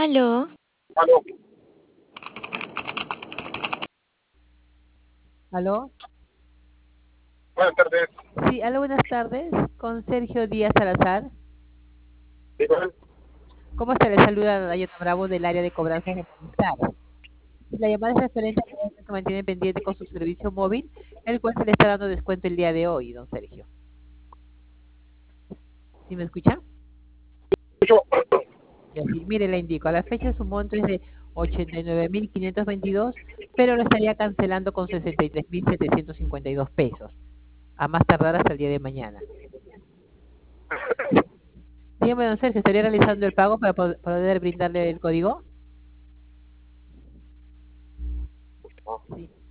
Aló, Aló, ¿Aló? buenas tardes. Sí, aló, buenas tardes, con Sergio Díaz Salazar. Igual, ¿Cómo está? Le saluda Dayana Bravo del área de cobranzas de Movistar. La llamada es referente a que se mantiene pendiente con su servicio móvil, el cual se le está dando descuento el día de hoy, don Sergio. ¿Sí me escucha? yo, Y así, mire, le indico, a la fecha su monto es de 89.522, pero lo estaría cancelando con 63.752 pesos, a más tardar hasta el día de mañana. Dígame, don Sergio, ¿estaría realizando el pago para poder brindarle el código? Sí.